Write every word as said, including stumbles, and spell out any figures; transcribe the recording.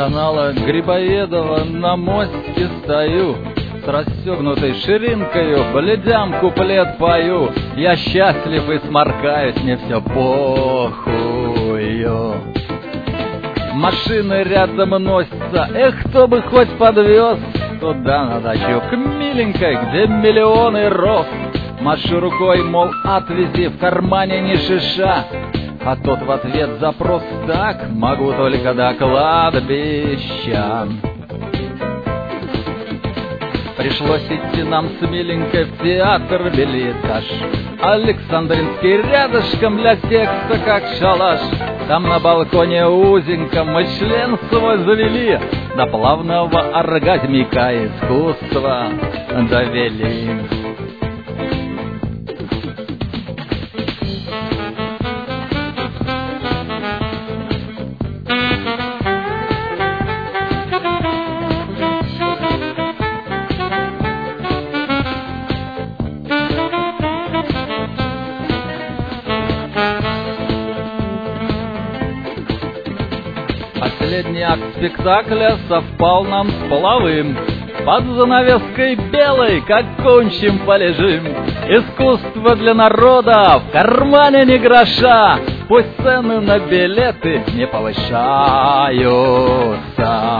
канала Грибоедова на мосте стою, с расстегнутой ширинкою бледям куплет пою. Я счастлив и сморкаюсь, мне все похую. Машины рядом носятся, эх, кто бы хоть подвез туда на дачу к миленькой, где миллионы роз. Машу рукой, мол, отвези, в кармане ни шиша, а тот в ответ запрос: так, могу только до кладбища. Пришлось идти нам с миленькой в театр Билетаж. Александринский рядышком, для текста как шалаш. Там на балконе узенько мы член свой завели, до плавного оргазмика искусства довели. Последний акт спектакля совпал нам с половым. Под занавеской белой, как кончим, полежим. Искусство для народа, в кармане ни гроша. Пусть цены на билеты не повышаются.